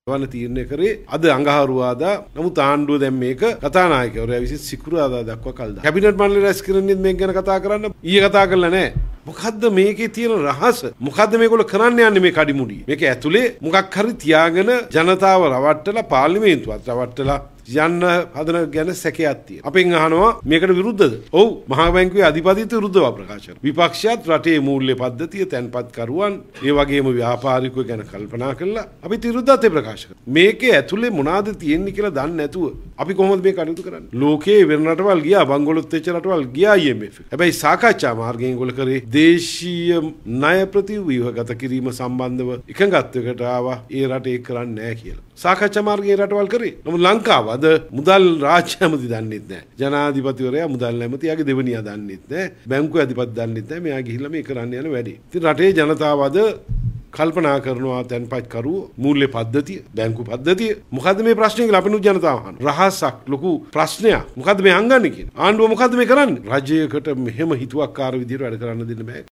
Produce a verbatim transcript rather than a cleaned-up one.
වන තීරණය කරේ අද අඟහරුවාදා නමුත් ආණ්ඩුව දැන් මේක කතානායකවරයා විසින් සිකුරාදා දක්වා කල් දානවා. කැබිනට් මණ්ඩලය රැස් කරන්නේ මේක ගැන කතා කරන්න ඊයේ කතා කරලා නැහැ. මොකද්ද මේකේ තියෙන රහස? මොකද්ද මේගොල්ලෝ කරන්න යන්නේ මේ කඩිමුඩිය? මේක ඇතුලේ මොකක් හරි තියාගෙන ජනතාව රවට්ටලා පාර්ලිමේන්තුවත් රවට්ටලා යන්න හදන ගැන සැකයක් තියෙනවා. අපෙන් අහනවා මේකට විරුද්ධද? ඔව් මහා බැංකුවේ අධිපතිට විරුද්ධව ප්‍රකාශ කරනවා. විපක්ෂයත් රටේ මූල්‍ය පද්ධතිය තැන්පත් කරුවන් ඒ වගේම ව්‍යාපාරිකයෝ ගැන කල්පනා කළා. අපි විරුද්ධත්වය ප්‍රකාශ කරනවා. මේකේ ඇතුලේ මොනවාද තියෙන්නේ කියලා දන්නේ නැතුව අපි කොහොමද මේ කටයුතු කරන්නේ? ලෝකයේ වෙන රටවල් ගියා, බංගලොත් වෙච්ච රටවල් ගියා I M F. හැබැයි සාකච්ඡා මාර්ගයෙන් ඒගොල්ලෝ කරේ දේශීය ණය ප්‍රතිව්‍යුහගත කිරීම සම්බන්ධව එකඟත්වයකට ආවා. ඒ රටේ කරන්නේ නැහැ කියලා. සාකච්ඡා මාර්ගයේ රටවල් කරේ. නමුත් ලංකාව අද මුදල් රාජ්‍ය ඇමති දන්නෙත් නැහැ. ජනාධිපතිවරයා මුදල් ඇමතියාගේ දෙවනියා දන්නෙත් නැහැ. බැංකුවේ අධිපති දන්නෙත් නැහැ. මෙයා ගිහිල්ලා මේ කරන්න යන වැඩේ. ඉතින් රටේ ජනතාව අද කල්පනා කරනවා තැන්පත් කරුව මූල්‍ය පද්ධතිය, බැංකු පද්ධතිය. මොකද්ද මේ ප්‍රශ්නේ කියලා අපිනුත් ජනතාව අහනවා. රහසක් ලොකු ප්‍රශ්නයක්. මොකද්ද මේ අංගන්නේ කියලා. ආණ්ඩුව මොකද්ද මේ කරන්නේ? රජයකට මෙහෙම හිතුවක්කාර විදිහට වැඩ කරන්න දෙන්න බෑ.